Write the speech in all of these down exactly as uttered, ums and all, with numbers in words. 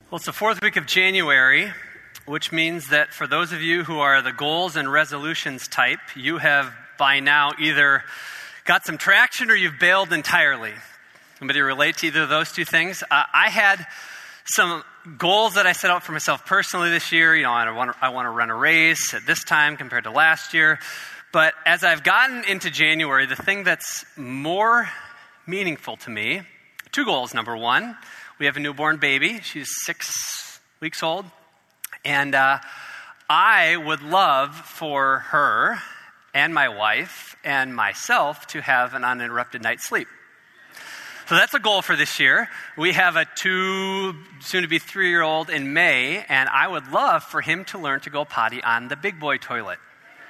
Well, it's the fourth week of January, which means that for those of you who are the goals and resolutions type, you have by now either got some traction or you've bailed entirely. Anybody relate to either of those two things? Uh, I had some goals that I set out for myself personally this year. You know, I want, to, I want to run a race at this time compared to last year. But as I've gotten into January, the thing that's more meaningful to me, two goals. Number one, we have a newborn baby. She's six weeks old. And uh, I would love for her and my wife and myself to have an uninterrupted night's sleep. So that's a goal for this year. We have a two, soon-to-be three-year-old in May, and I would love for him to learn to go potty on the big boy toilet.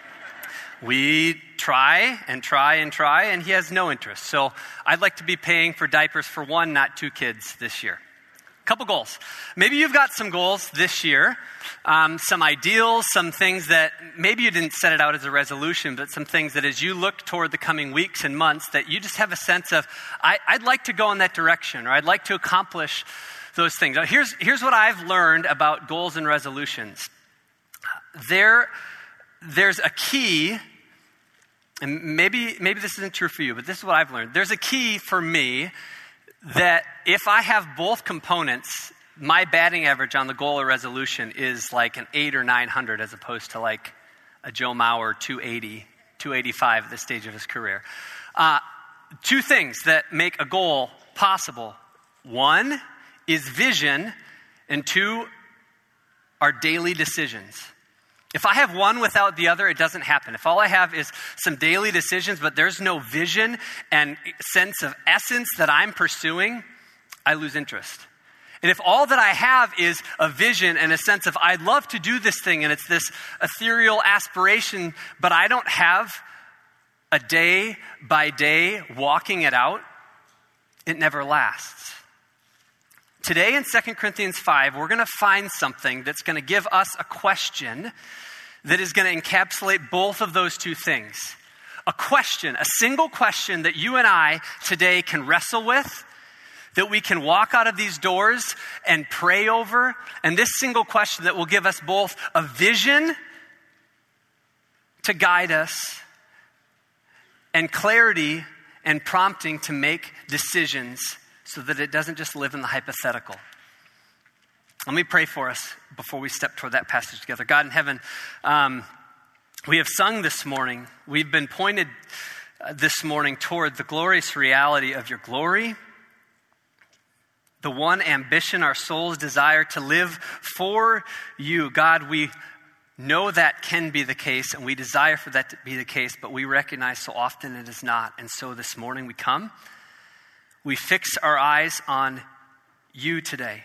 We try and try and try, and he has no interest. So I'd like to be paying for diapers for one, not two kids this year. Couple goals. Maybe you've got some goals this year, um, some ideals, some things that maybe you didn't set it out as a resolution, but some things that as you look toward the coming weeks and months that you just have a sense of, I, I'd like to go in that direction, or I'd like to accomplish those things. Now, here's, here's what I've learned about goals and resolutions. There, there's a key, and maybe, maybe this isn't true for you, but this is what I've learned. There's a key for me that if I have both components, my batting average on the goal or resolution is like an eight or nine hundred as opposed to like a Joe Mauer two eighty, two eighty-five at this stage of his career. Uh, two things that make a goal possible. One is vision, and two are daily decisions. If I have one without the other, it doesn't happen. If all I have is some daily decisions, but there's no vision and sense of essence that I'm pursuing, I lose interest. And if all that I have is a vision and a sense of, I'd love to do this thing, and it's this ethereal aspiration, but I don't have a day by day walking it out, it never lasts. Today in Second Corinthians five, we're going to find something that's going to give us a question that is going to encapsulate both of those two things. A question, a single question that you and I today can wrestle with, that we can walk out of these doors and pray over, and this single question that will give us both a vision to guide us and clarity and prompting to make decisions so that it doesn't just live in the hypothetical. Let me pray for us before we step toward that passage together. God in heaven, um, we have sung this morning. We've been pointed uh, this morning toward the glorious reality of your glory, the one ambition our souls desire to live for you. God, we know that can be the case, and we desire for that to be the case, but we recognize so often it is not. And so this morning we come. We fix our eyes on you today.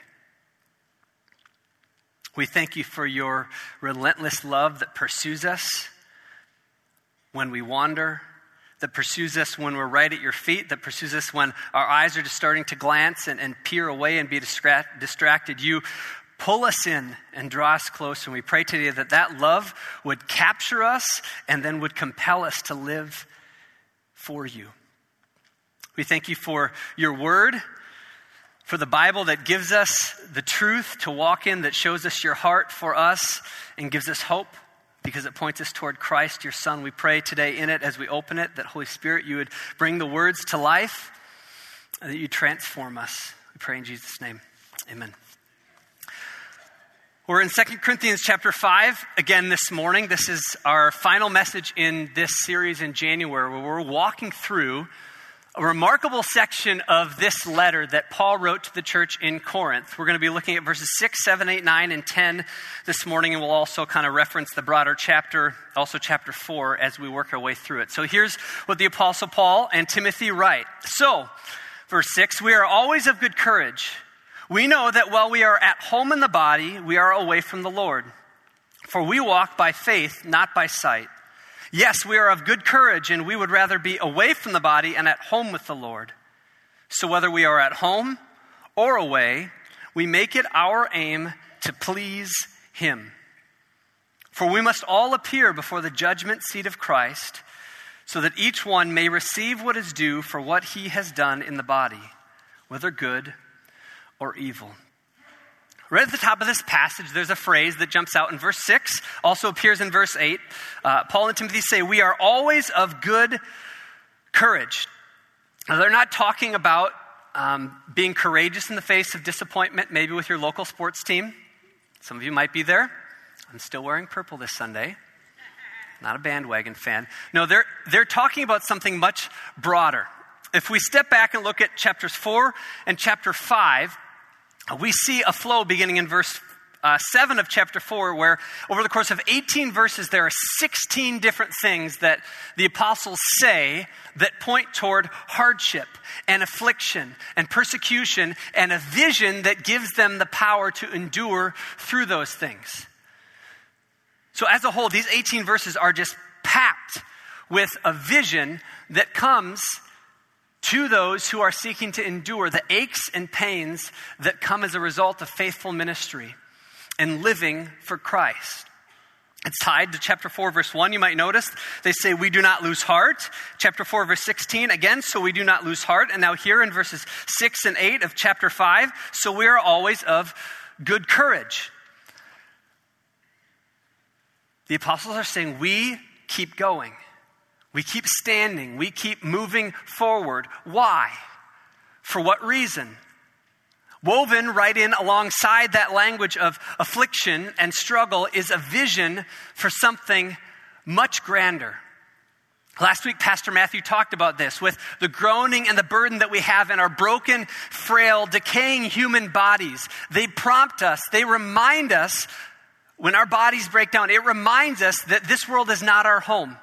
We thank you for your relentless love that pursues us when we wander, that pursues us when we're right at your feet, that pursues us when our eyes are just starting to glance and, and peer away and be distract, distracted. You pull us in and draw us close, and we pray today that that love would capture us and then would compel us to live for you. We thank you for your word, for the Bible that gives us the truth to walk in, that shows us your heart for us and gives us hope because it points us toward Christ, your Son. We pray today in it as we open it that, Holy Spirit, you would bring the words to life and that you transform us. We pray in Jesus' name. Amen. We're in Second Corinthians chapter five again this morning. This is our final message in this series in January, where we're walking through a remarkable section of this letter that Paul wrote to the church in Corinth. We're going to be looking at verses six, seven, eight, nine, and ten this morning, and we'll also kind of reference the broader chapter, also chapter four, as we work our way through it. So here's what the Apostle Paul and Timothy write. So, verse six, we are always of good courage. We know that while we are at home in the body, we are away from the Lord. For we walk by faith, not by sight. Yes, we are of good courage, and we would rather be away from the body and at home with the Lord. So whether we are at home or away, we make it our aim to please him. For we must all appear before the judgment seat of Christ, so that each one may receive what is due for what he has done in the body, whether good or evil. Right at the top of this passage, there's a phrase that jumps out in verse six, also appears in verse eight. Uh, Paul and Timothy say, we are always of good courage. Now, they're not talking about um, being courageous in the face of disappointment, maybe with your local sports team. Some of you might be there. I'm still wearing purple this Sunday. Not a bandwagon fan. No, they're, they're talking about something much broader. If we step back and look at chapters four and chapter five, we see a flow beginning in verse uh, seven of chapter four, where over the course of eighteen verses, there are sixteen different things that the apostles say that point toward hardship and affliction and persecution and a vision that gives them the power to endure through those things. So as a whole, these eighteen verses are just packed with a vision that comes to those who are seeking to endure the aches and pains that come as a result of faithful ministry and living for Christ. It's tied to chapter four, verse one. You might notice they say, we do not lose heart. Chapter four, verse sixteen, again, so we do not lose heart. And now here in verses six and eight of chapter five, so we are always of good courage. The apostles are saying, we keep going. We keep standing. We keep moving forward. Why? For what reason? Woven right in alongside that language of affliction and struggle is a vision for something much grander. Last week, Pastor Matthew talked about this with the groaning and the burden that we have in our broken, frail, decaying human bodies. They prompt us, they remind us when our bodies break down, it reminds us that this world is not our home.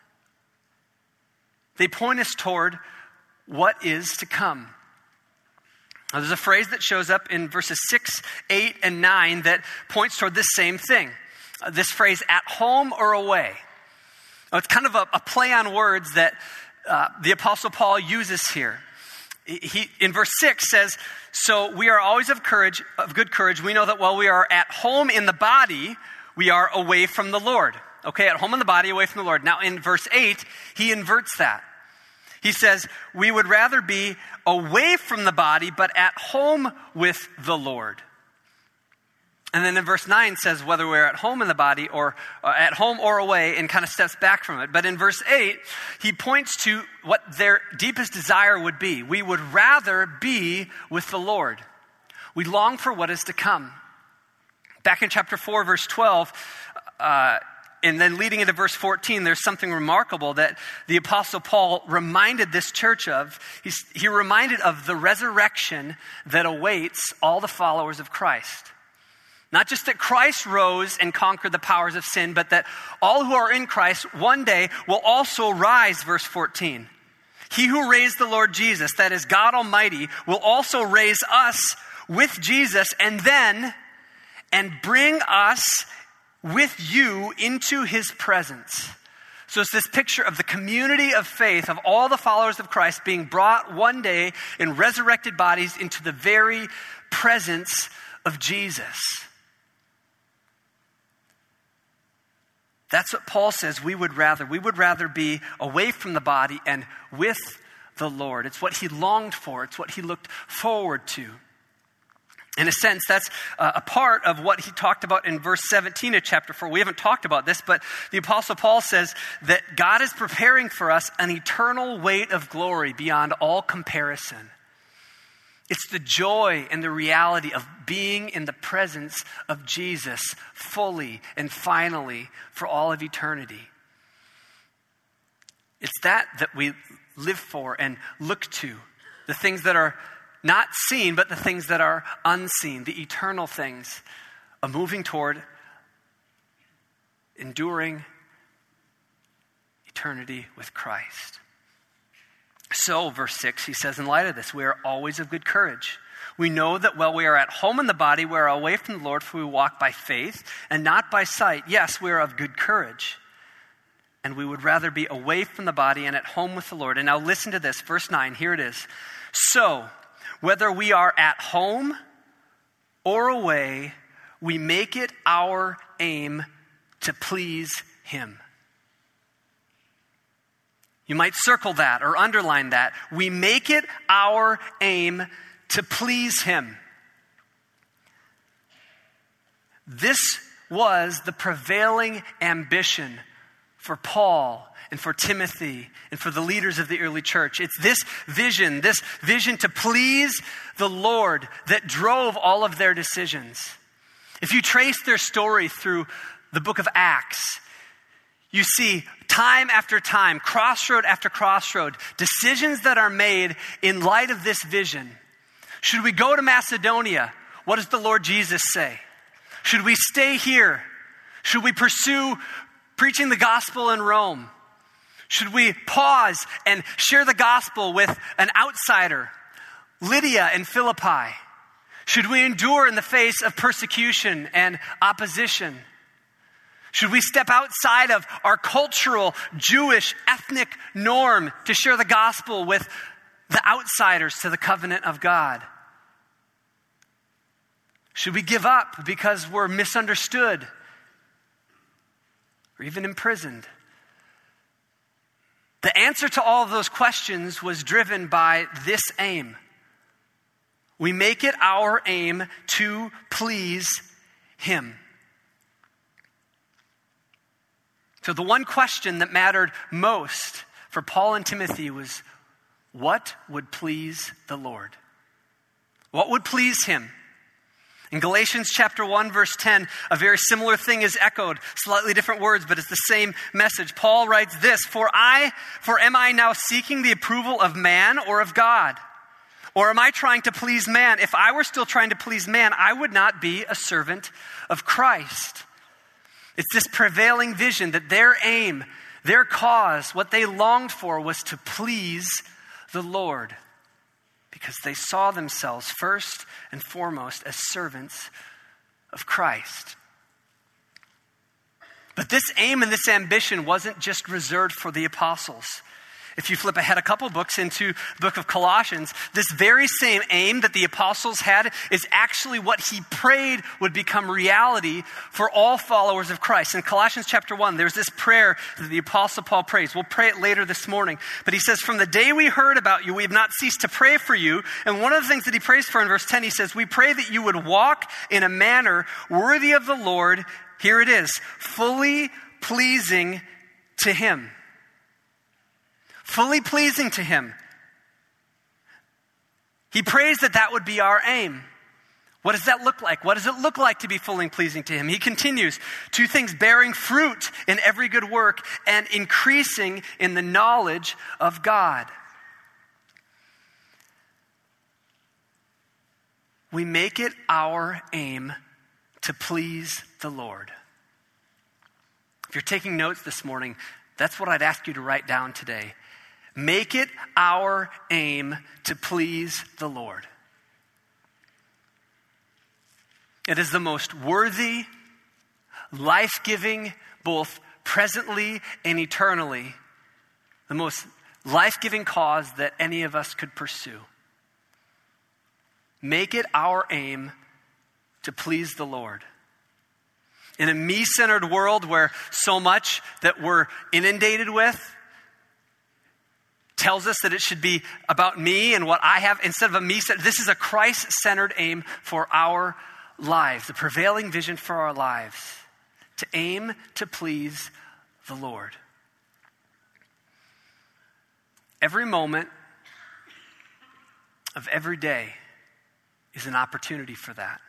They point us toward what is to come. Now, there's a phrase that shows up in verses six, eight, and nine that points toward this same thing. Uh, this phrase, at home or away. Now, it's kind of a, a play on words that uh, the Apostle Paul uses here. He, in verse six says, so we are always of courage, of good courage. We know that while we are at home in the body, we are away from the Lord. Okay, at home in the body, away from the Lord. Now, in verse eight, he inverts that. He says, we would rather be away from the body, but at home with the Lord. And then in verse nine says, whether we're at home in the body or uh, at home or away, and kind of steps back from it. But in verse eight, he points to what their deepest desire would be. We would rather be with the Lord. We long for what is to come. Back in chapter four, verse twelve, uh, and then leading into verse fourteen, there's something remarkable that the Apostle Paul reminded this church of. He's, he reminded of the resurrection that awaits all the followers of Christ. Not just that Christ rose and conquered the powers of sin, but that all who are in Christ one day will also rise, verse fourteen. He who raised the Lord Jesus, that is God Almighty, will also raise us with Jesus and then, and bring us with you into his presence. So it's this picture of the community of faith of all the followers of Christ being brought one day in resurrected bodies into the very presence of Jesus. That's what Paul says we would rather. We would rather be away from the body and with the Lord. It's what he longed for. It's what he looked forward to. In a sense, that's uh, a part of what he talked about in verse seventeen of chapter four. We haven't talked about this, but the Apostle Paul says that God is preparing for us an eternal weight of glory beyond all comparison. It's the joy and the reality of being in the presence of Jesus fully and finally for all of eternity. It's that that we live for and look to. The things that are not seen, but the things that are unseen, the eternal things of moving toward enduring eternity with Christ. So, verse six, he says, in light of this, we are always of good courage. We know that while we are at home in the body, we are away from the Lord, for we walk by faith and not by sight. Yes, we are of good courage. And we would rather be away from the body and at home with the Lord. And now listen to this, verse nine, here it is. So, whether we are at home or away, we make it our aim to please him. You might circle that or underline that. We make it our aim to please him. This was the prevailing ambition for Paul and for Timothy and for the leaders of the early church. It's this vision, this vision to please the Lord that drove all of their decisions. If you trace their story through the book of Acts, you see time after time, crossroad after crossroad, decisions that are made in light of this vision. Should we go to Macedonia? What does the Lord Jesus say? Should we stay here? Should we pursue preaching the gospel in Rome? Should we pause and share the gospel with an outsider, Lydia and Philippi? Should we endure in the face of persecution and opposition? Should we step outside of our cultural, Jewish, ethnic norm to share the gospel with the outsiders to the covenant of God? Should we give up because we're misunderstood or even imprisoned? The answer to all of those questions was driven by this aim. We make it our aim to please Him. So the one question that mattered most for Paul and Timothy was, what would please the Lord? What would please Him? In Galatians chapter one, verse ten, a very similar thing is echoed, slightly different words, but it's the same message. Paul writes this, For I, for am I now seeking the approval of man or of God? Or am I trying to please man? If I were still trying to please man, I would not be a servant of Christ. It's this prevailing vision that their aim, their cause, what they longed for was to please the Lord, because they saw themselves first and foremost as servants of Christ. But this aim and this ambition wasn't just reserved for the apostles. If you flip ahead a couple books into the book of Colossians, this very same aim that the apostles had is actually what he prayed would become reality for all followers of Christ. In Colossians chapter one, there's this prayer that the apostle Paul prays. We'll pray it later this morning. But he says, from the day we heard about you, we have not ceased to pray for you. And one of the things that he prays for in verse ten, he says, we pray that you would walk in a manner worthy of the Lord. Here it is, fully pleasing to Him. Fully pleasing to Him. He prays that that would be our aim. What does that look like? What does it look like to be fully pleasing to Him? He continues, two things, bearing fruit in every good work and increasing in the knowledge of God. We make it our aim to please the Lord. If you're taking notes this morning, that's what I'd ask you to write down today. Make it our aim to please the Lord. It is the most worthy, life-giving, both presently and eternally, the most life-giving cause that any of us could pursue. Make it our aim to please the Lord. In a me-centered world where so much that we're inundated with tells us that it should be about me and what I have instead of a me. This is a Christ-centered aim for our lives, the prevailing vision for our lives, to aim to please the Lord. Every moment of every day is an opportunity for that.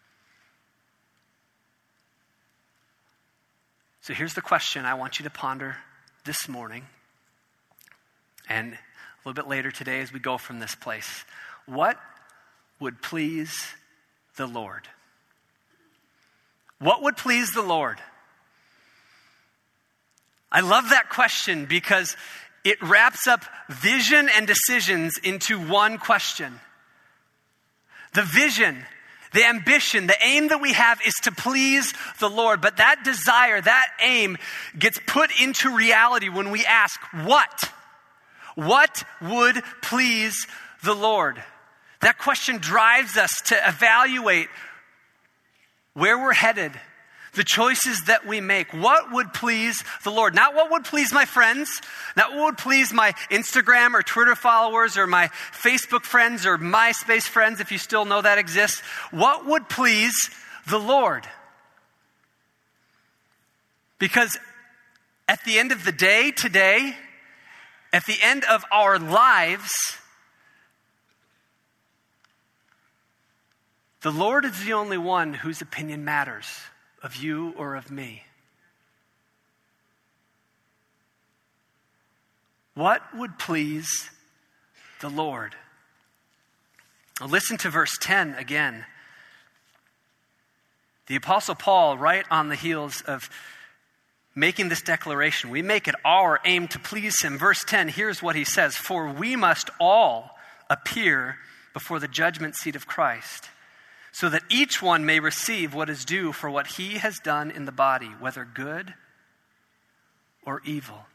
So here's the question I want you to ponder this morning. And a little bit later today as we go from this place. What would please the Lord? What would please the Lord? I love that question because it wraps up vision and decisions into one question. The vision, the ambition, the aim that we have is to please the Lord. But that desire, that aim gets put into reality when we ask, what? What would please the Lord? That question drives us to evaluate where we're headed, the choices that we make. What would please the Lord? Not what would please my friends, not what would please my Instagram or Twitter followers or my Facebook friends or MySpace friends, if you still know that exists. What would please the Lord? Because at the end of the day, today, at the end of our lives, the Lord is the only one whose opinion matters, of you or of me. What would please the Lord? Now listen to verse ten again. The Apostle Paul, right on the heels of making this declaration, we make it our aim to please him. Verse ten, here's what he says: "For we must all appear before the judgment seat of Christ, so that each one may receive what is due for what he has done in the body, whether good or evil."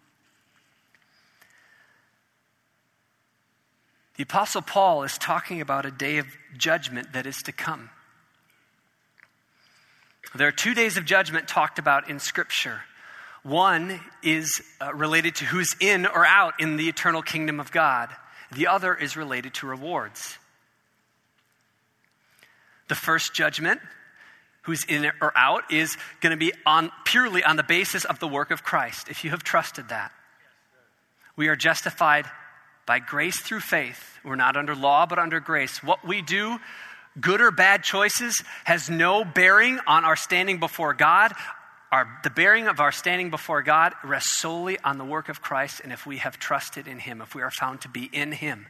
The Apostle Paul is talking about a day of judgment that is to come. There are two days of judgment talked about in Scripture. One is uh, related to who's in or out in the eternal kingdom of God. The other is related to rewards. The first judgment, who's in or out, is going to be on purely on the basis of the work of Christ, if you have trusted that. We are justified by grace through faith. We're not under law, but under grace. What we do, good or bad choices, has no bearing on our standing before God. Our, the bearing of our standing before God rests solely on the work of Christ, and if we have trusted in him, if we are found to be in him.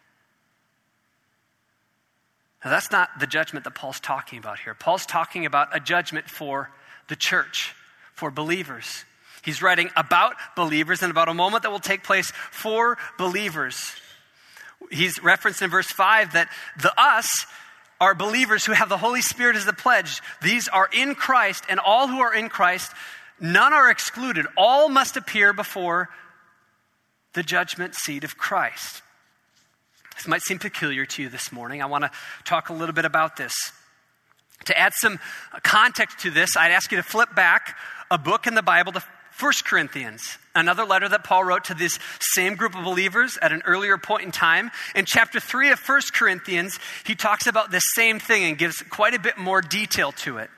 Now, that's not the judgment that Paul's talking about here. Paul's talking about a judgment for the church, for believers. He's writing about believers and about a moment that will take place for believers. He's referenced in verse five that the us are believers who have the Holy Spirit as the pledge. These are in Christ, and all who are in Christ, none are excluded. All must appear before the judgment seat of Christ. This might seem peculiar to you this morning. I want to talk a little bit about this. To add some context to this, I'd ask you to flip back a book in the Bible to First Corinthians, another letter that Paul wrote to this same group of believers at an earlier point in time. In chapter three of First Corinthians, he talks about this same thing and gives quite a bit more detail to it.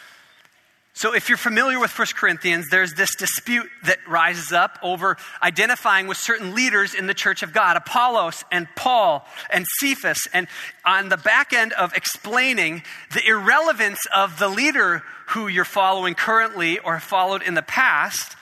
So if you're familiar with First Corinthians, there's this dispute that rises up over identifying with certain leaders in the church of God, Apollos and Paul and Cephas. And on the back end of explaining the irrelevance of the leader who you're following currently or followed in the past,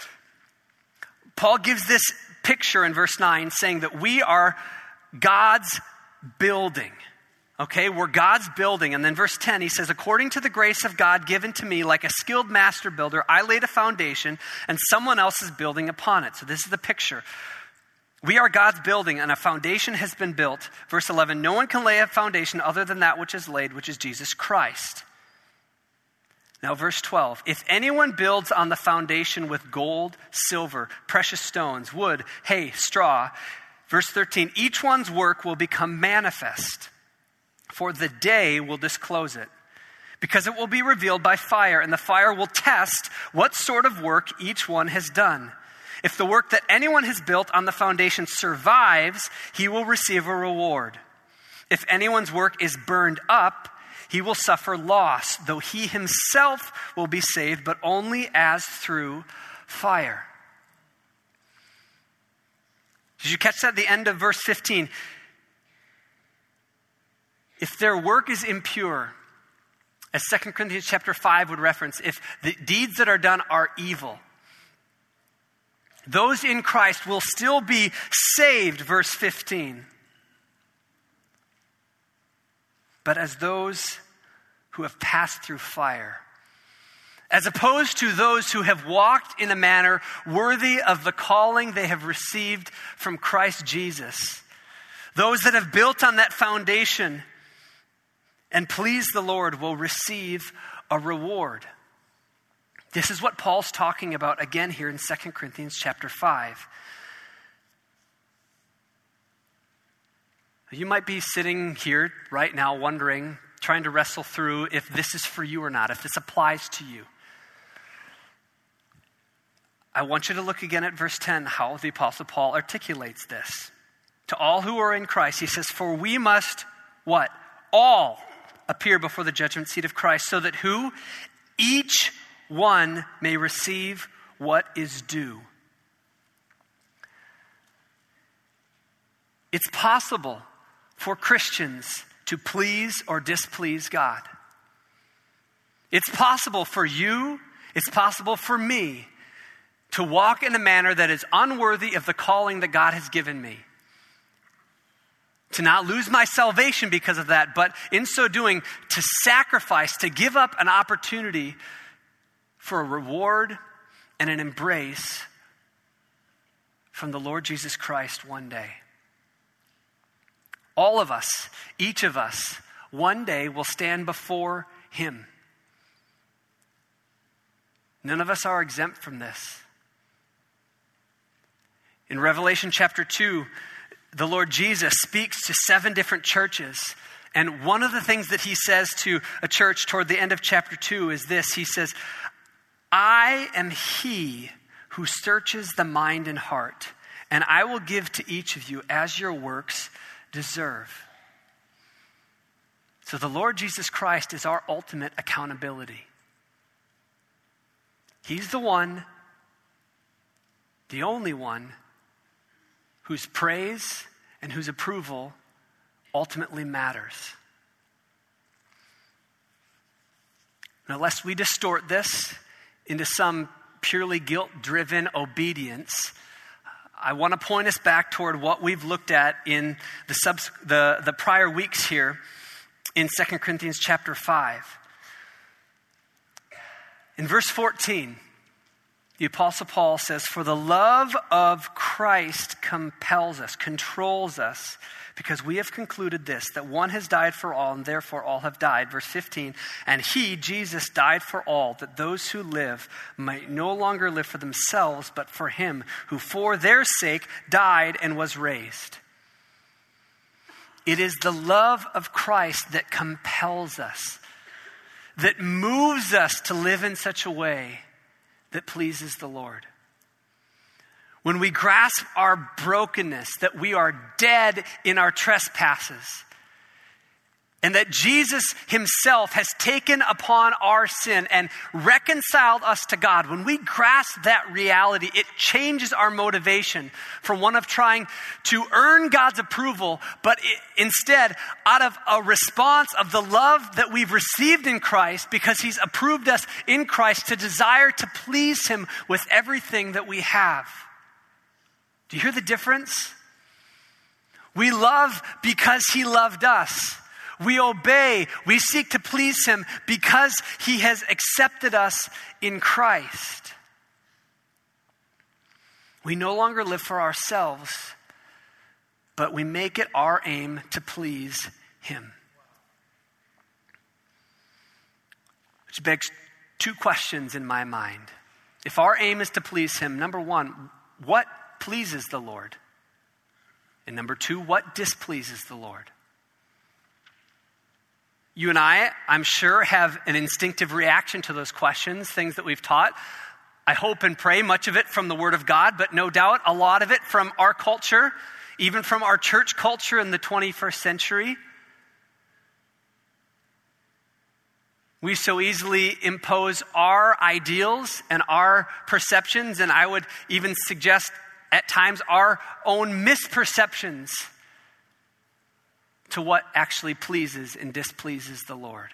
Paul gives this picture in verse nine saying that we are God's building. Okay, we're God's building. And then verse ten, he says, "According to the grace of God given to me, like a skilled master builder, I laid a foundation and someone else is building upon it." So this is the picture. We are God's building and a foundation has been built. Verse eleven, "No one can lay a foundation other than that which is laid, which is Jesus Christ." Now verse twelve, "If anyone builds on the foundation with gold, silver, precious stones, wood, hay, straw." Verse thirteen, "Each one's work will become manifest, for the day will disclose it, because it will be revealed by fire, and the fire will test what sort of work each one has done. If the work that anyone has built on the foundation survives, he will receive a reward. If anyone's work is burned up, he will suffer loss, though he himself will be saved, but only as through fire." Did you catch that at the end of verse fifteen? If their work is impure, as Second Corinthians chapter five would reference, if the deeds that are done are evil, those in Christ will still be saved, verse fifteen. But as those who have passed through fire, as opposed to those who have walked in a manner worthy of the calling they have received from Christ Jesus, those that have built on that foundation and please the Lord will receive a reward. This is what Paul's talking about again here in Second Corinthians chapter five. You might be sitting here right now wondering, trying to wrestle through if this is for you or not, if this applies to you. I want you to look again at verse ten, how the Apostle Paul articulates this. To all who are in Christ, he says, "For we must," what? "All appear before the judgment seat of Christ, so that who? Each one may receive what is due. It's possible for Christians to please or displease God. It's possible for you, it's possible for me to walk in a manner that is unworthy of the calling that God has given me. To not lose my salvation because of that, but in so doing, to sacrifice, to give up an opportunity for a reward and an embrace from the Lord Jesus Christ one day. All of us, each of us, one day will stand before him. None of us are exempt from this. In Revelation chapter two, the Lord Jesus speaks to seven different churches. And one of the things that he says to a church toward the end of chapter two is this. He says, I am he who searches the mind and heart, and I will give to each of you as your works deserve. So the Lord Jesus Christ is our ultimate accountability. He's the one, the only one, whose praise and whose approval ultimately matters. Now, lest we distort this into some purely guilt-driven obedience, I want to point us back toward what we've looked at in the, subs- the, the prior weeks here in Second Corinthians chapter five. In verse fourteen, the Apostle Paul says, for the love of Christ compels us, controls us, because we have concluded this, that one has died for all, and therefore all have died. Verse fifteen, and he, Jesus, died for all, that those who live might no longer live for themselves, but for him who for their sake died and was raised. It is the love of Christ that compels us, that moves us to live in such a way that pleases the Lord. When we grasp our brokenness, that we are dead in our trespasses, and that Jesus himself has taken upon our sin and reconciled us to God, when we grasp that reality, it changes our motivation from one of trying to earn God's approval, but it, instead, out of a response of the love that we've received in Christ, because he's approved us in Christ, to desire to please him with everything that we have. Do you hear the difference? We love because he loved us. We obey, we seek to please him because he has accepted us in Christ. We no longer live for ourselves, but we make it our aim to please him. Which begs two questions in my mind. If our aim is to please him, number one, what pleases the Lord? And number two, what displeases the Lord? You and I, I'm sure, have an instinctive reaction to those questions, things that we've taught. I hope and pray much of it from the Word of God, but no doubt a lot of it from our culture, even from our church culture in the twenty-first century. We so easily impose our ideals and our perceptions, and I would even suggest at times our own misperceptions to what actually pleases and displeases the Lord.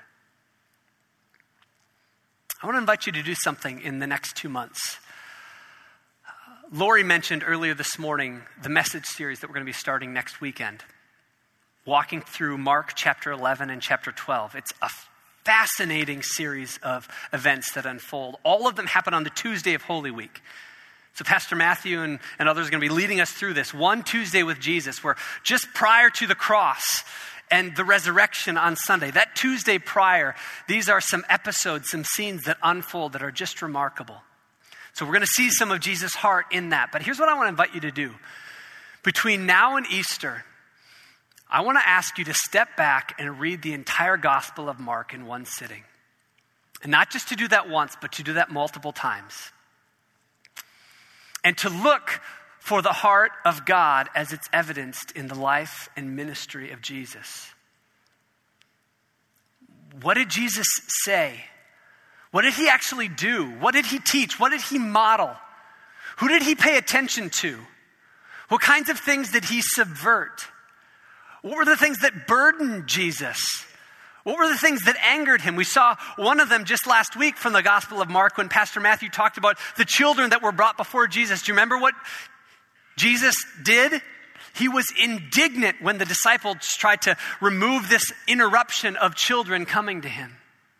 I want to invite you to do something in the next two months. Uh, Lori mentioned earlier this morning the message series that we're going to be starting next weekend, walking through Mark chapter eleven and chapter twelve. It's a fascinating series of events that unfold. All of them happen on the Tuesday of Holy Week. So Pastor Matthew and, and others are going to be leading us through this one Tuesday with Jesus, where just prior to the cross and the resurrection on Sunday, that Tuesday prior, these are some episodes, some scenes that unfold that are just remarkable. So we're going to see some of Jesus' heart in that. But here's what I want to invite you to do. Between now and Easter, I want to ask you to step back and read the entire Gospel of Mark in one sitting. And not just to do that once, but to do that multiple times. And to look for the heart of God as it's evidenced in the life and ministry of Jesus. What did Jesus say What did he actually do? What did he teach? What did he model? Who did he pay attention to? What kinds of things did he subvert? What were the things that burdened Jesus? What were the things that angered him? We saw one of them just last week from the Gospel of Mark when Pastor Matthew talked about the children that were brought before Jesus. Do you remember what Jesus did? He was indignant when the disciples tried to remove this interruption of children coming to him.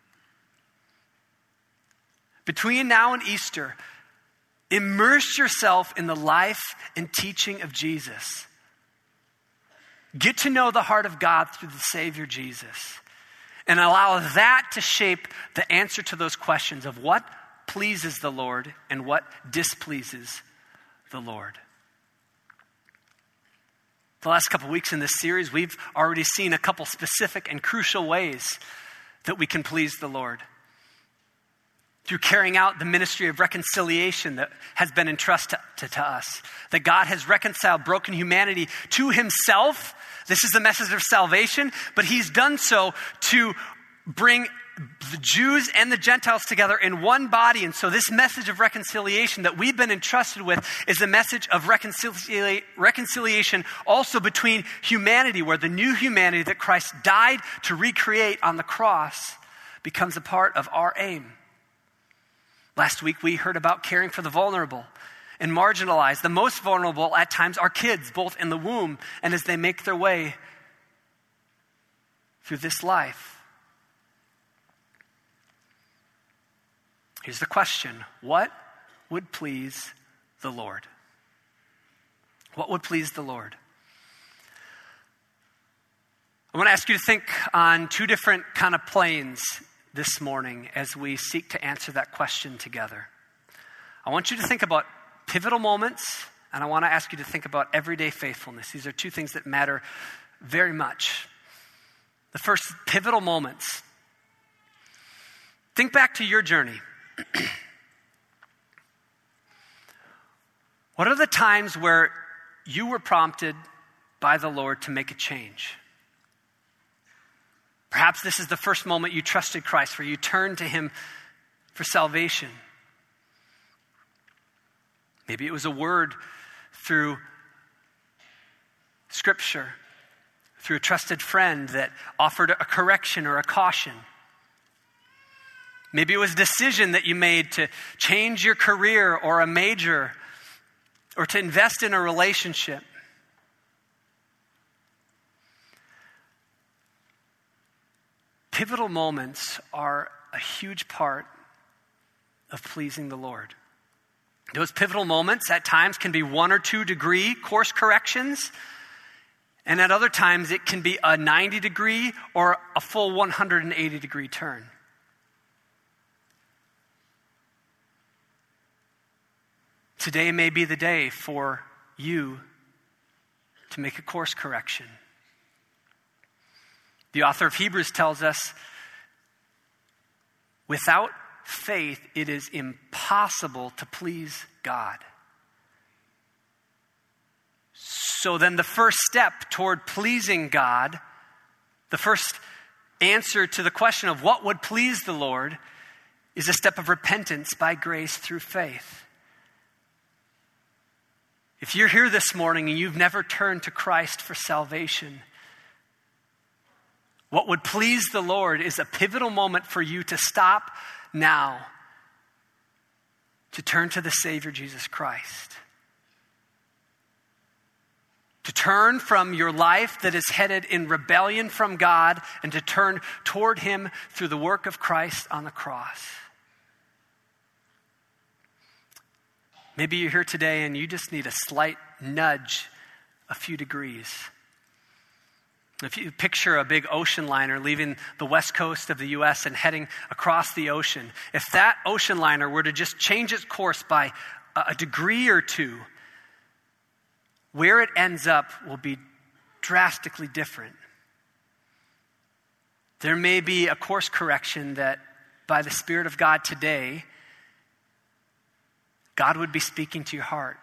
Between now and Easter, immerse yourself in the life and teaching of Jesus. Get to know the heart of God through the Savior Jesus. And allow that to shape the answer to those questions of what pleases the Lord and what displeases the Lord. The last couple weeks in this series, we've already seen a couple specific and crucial ways that we can please the Lord. Through carrying out the ministry of reconciliation that has been entrusted to, to us. That God has reconciled broken humanity to himself. This is the message of salvation, but he's done so to bring the Jews and the Gentiles together in one body. And so this message of reconciliation that we've been entrusted with is a message of reconcilia- reconciliation also between humanity, where the new humanity that Christ died to recreate on the cross becomes a part of our aim. Last week we heard about caring for the vulnerable and marginalized. The most vulnerable at times are kids, both in the womb and as they make their way through this life. Here's the question: what would please the Lord? What would please the Lord? I want to ask you to think on two different kind of planes this morning as we seek to answer that question together. I want you to think about pivotal moments, and I want to ask you to think about everyday faithfulness. These are two things that matter very much. The first, pivotal moments. Think back to your journey. What are the times where you were prompted by the Lord to make a change? Perhaps this is the first moment you trusted Christ, where you turned to him for salvation. Maybe it was a word through Scripture, through a trusted friend that offered a correction or a caution. Maybe it was a decision that you made to change your career or a major, or to invest in a relationship. Pivotal moments are a huge part of pleasing the Lord. Those pivotal moments at times can be one or two degree course corrections, and at other times it can be a ninety degree or a full one hundred eighty degree turn. Today may be the day for you to make a course correction. The author of Hebrews tells us, without faith, it is impossible to please God. So then the first step toward pleasing God, the first answer to the question of what would please the Lord, is a step of repentance by grace through faith. If you're here this morning and you've never turned to Christ for salvation, what would please the Lord is a pivotal moment for you to stop now, to turn to the Savior Jesus Christ. To turn from your life that is headed in rebellion from God and to turn toward him through the work of Christ on the cross. Maybe you're here today and you just need a slight nudge, a few degrees. If you picture a big ocean liner leaving the west coast of the U S and heading across the ocean, if that ocean liner were to just change its course by a degree or two, where it ends up will be drastically different. There may be a course correction that by the Spirit of God today, God would be speaking to your heart.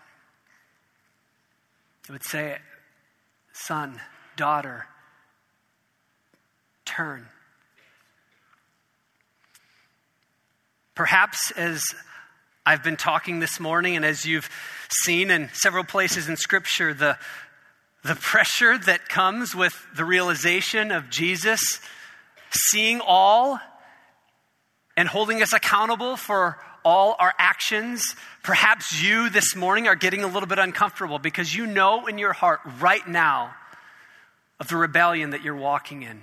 It would say, son, daughter, turn. Perhaps as I've been talking this morning and as you've seen in several places in Scripture, the, the pressure that comes with the realization of Jesus seeing all and holding us accountable for all our actions. Perhaps you this morning are getting a little bit uncomfortable because you know in your heart right now of the rebellion that you're walking in.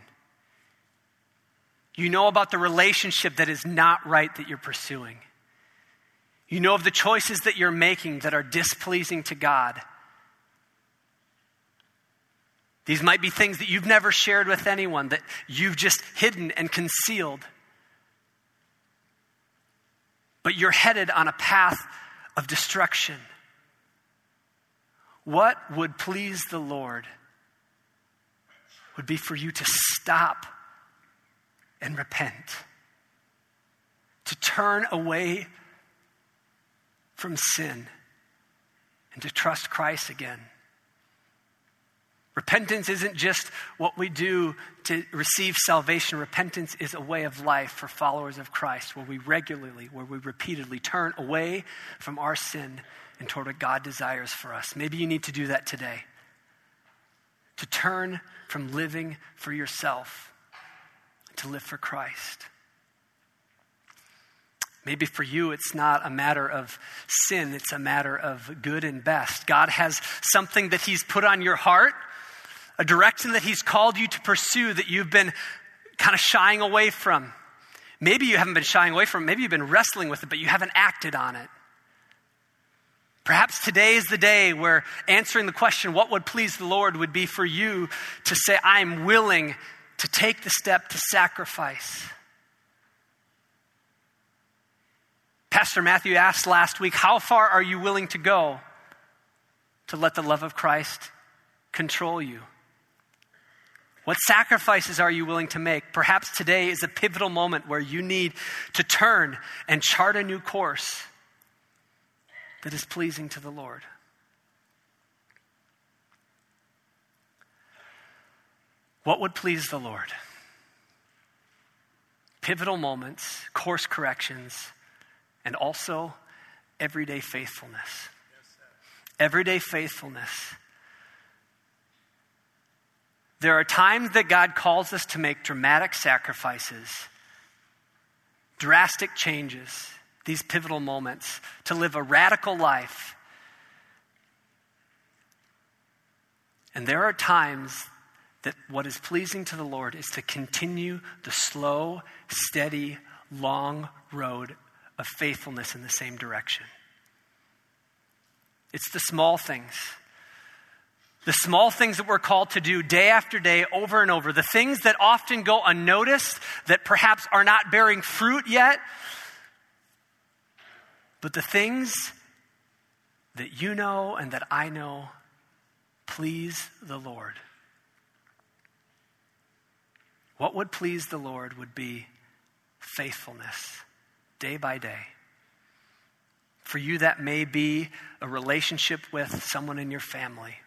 You know about the relationship that is not right that you're pursuing. You know of the choices that you're making that are displeasing to God. These might be things that you've never shared with anyone, that you've just hidden and concealed. But you're headed on a path of destruction. What would please the Lord would be for you to stop and repent, to turn away from sin and to trust Christ again. Repentance isn't just what we do to receive salvation. Repentance is a way of life for followers of Christ, where we regularly, where we repeatedly turn away from our sin and toward what God desires for us. Maybe you need to do that today. To turn from living for yourself to live for Christ. Maybe for you, it's not a matter of sin. It's a matter of good and best. God has something that he's put on your heart, a direction that he's called you to pursue that you've been kind of shying away from. Maybe you haven't been shying away from it. Maybe you've been wrestling with it, but you haven't acted on it. Perhaps today is the day where answering the question, what would please the Lord, would be for you to say, I'm willing to take the step to sacrifice. Pastor Matthew asked last week, how far are you willing to go to let the love of Christ control you? What sacrifices are you willing to make? Perhaps today is a pivotal moment where you need to turn and chart a new course that is pleasing to the Lord. What would please the Lord? Pivotal moments, course corrections, and also everyday faithfulness. Everyday faithfulness. There are times that God calls us to make dramatic sacrifices, drastic changes, these pivotal moments, to live a radical life. And there are times that what is pleasing to the Lord is to continue the slow, steady, long road of faithfulness in the same direction. It's the small things. The small things that we're called to do day after day, over and over. The things that often go unnoticed, that perhaps are not bearing fruit yet. But the things that you know and that I know please the Lord. What would please the Lord would be faithfulness, day by day. For you, that may be a relationship with someone in your family.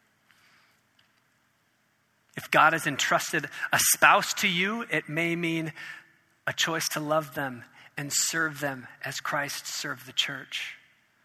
If God has entrusted a spouse to you, it may mean a choice to love them and serve them as Christ served the church.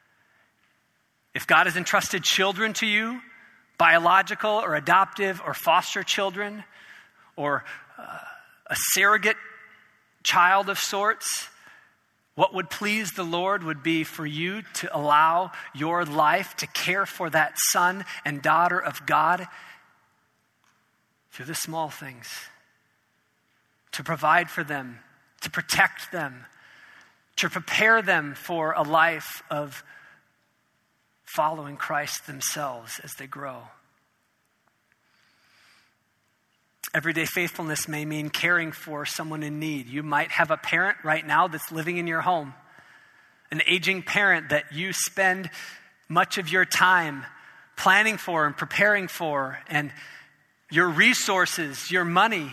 If God has entrusted children to you, biological or adoptive or foster children, or uh, a surrogate child of sorts, what would please the Lord would be for you to allow your life to care for that son and daughter of God through the small things, to provide for them, to protect them, to prepare them for a life of following Christ themselves as they grow. Everyday faithfulness may mean caring for someone in need. You might have a parent right now that's living in your home, an aging parent that you spend much of your time planning for and preparing for, and your resources, your money.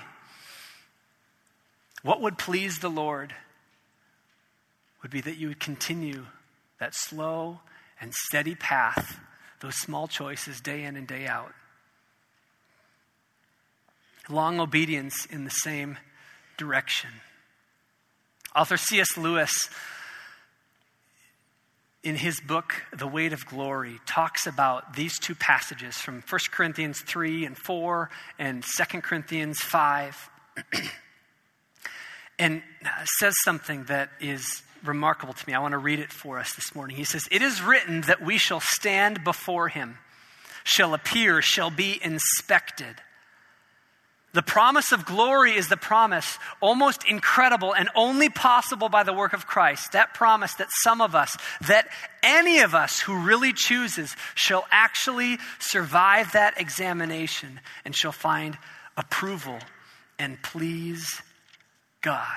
What would please the Lord would be that you would continue that slow and steady path, those small choices day in and day out. Long obedience in the same direction. Author C S Lewis, in his book, The Weight of Glory, talks about these two passages from First Corinthians three and four and Second Corinthians five, and says something that is remarkable to me. I want to read it for us this morning. He says, "It is written that we shall stand before him, shall appear, shall be inspected." The promise of glory is the promise, almost incredible and only possible by the work of Christ. That promise that some of us, that any of us who really chooses, shall actually survive that examination and shall find approval and please God.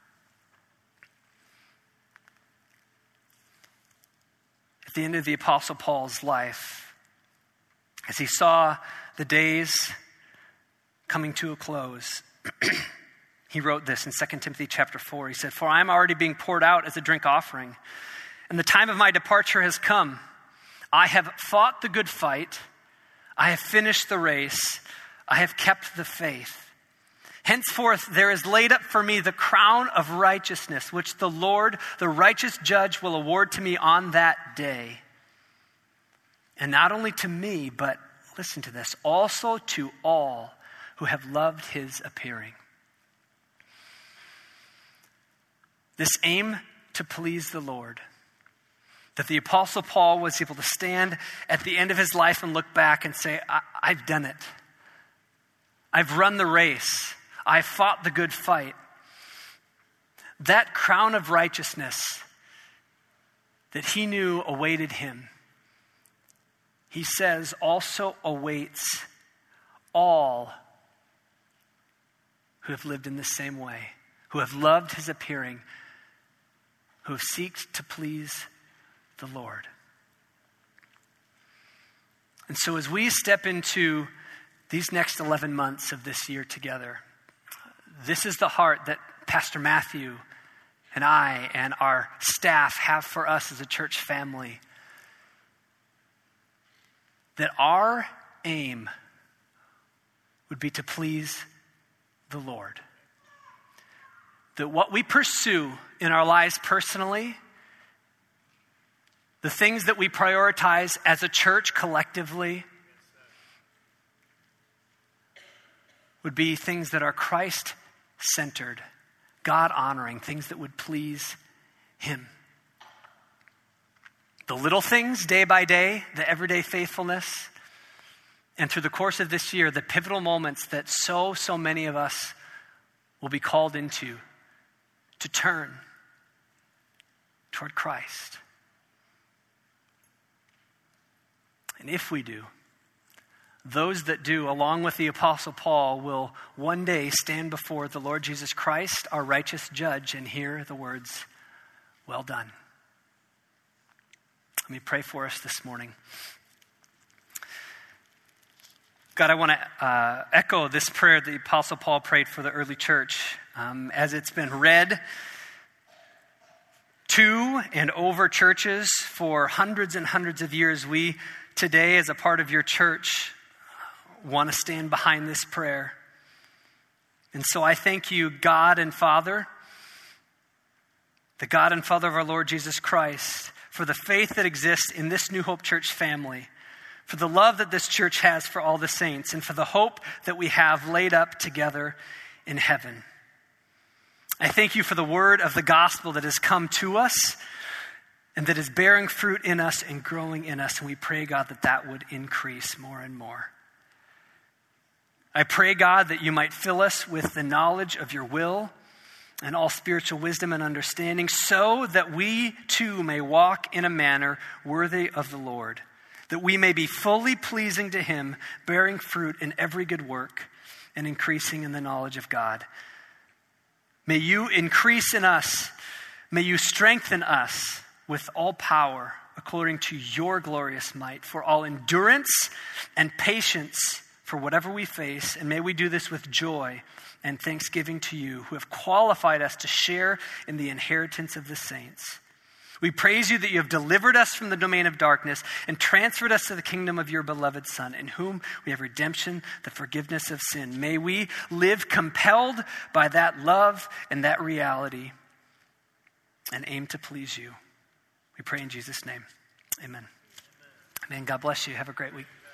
At the end of the Apostle Paul's life, as he saw the days coming to a close, he wrote this in Second Timothy chapter four. He said, "For I am already being poured out as a drink offering, and the time of my departure has come. I have fought the good fight. I have finished the race. I have kept the faith. Henceforth there is laid up for me the crown of righteousness, which the Lord, the righteous judge, will award to me on that day. And not only to me, but," listen to this, "also to all who have loved his appearing." This aim to please the Lord, that the Apostle Paul was able to stand at the end of his life and look back and say, I- I've done it. I've run the race. I fought the good fight. That crown of righteousness that he knew awaited him, he says, also awaits all who have lived in the same way, who have loved his appearing, who have sought to please the Lord. And so as we step into these next eleven months of this year together, this is the heart that Pastor Matthew and I and our staff have for us as a church family. That our aim would be to please the Lord. That what we pursue in our lives personally, the things that we prioritize as a church collectively, would be things that are Christ-centered, God-honoring, things that would please him. The little things, day by day, the everyday faithfulness, and through the course of this year, the pivotal moments that so, so many of us will be called into to turn toward Christ. And if we do, those that do, along with the Apostle Paul, will one day stand before the Lord Jesus Christ, our righteous judge, and hear the words, "Well done." Let me pray for us this morning. God, I want to uh, echo this prayer that the Apostle Paul prayed for the early church. Um, as it's been read to and over churches for hundreds and hundreds of years, we today, as a part of your church, want to stand behind this prayer. And so I thank you, God and Father, the God and Father of our Lord Jesus Christ, for the faith that exists in this New Hope Church family, for the love that this church has for all the saints, and for the hope that we have laid up together in heaven. I thank you for the word of the gospel that has come to us and that is bearing fruit in us and growing in us. And we pray, God, that that would increase more and more. I pray, God, that you might fill us with the knowledge of your will and all spiritual wisdom and understanding, so that we too may walk in a manner worthy of the Lord, that we may be fully pleasing to him, bearing fruit in every good work and increasing in the knowledge of God. May you increase in us, may you strengthen us with all power according to your glorious might, for all endurance and patience for whatever we face, and may we do this with joy and thanksgiving to you, who have qualified us to share in the inheritance of the saints. We praise you that you have delivered us from the domain of darkness and transferred us to the kingdom of your beloved Son, in whom we have redemption, the forgiveness of sin. May we live compelled by that love and that reality, and aim to please you. We pray in Jesus' name. Amen. Amen. God bless you. Have a great week.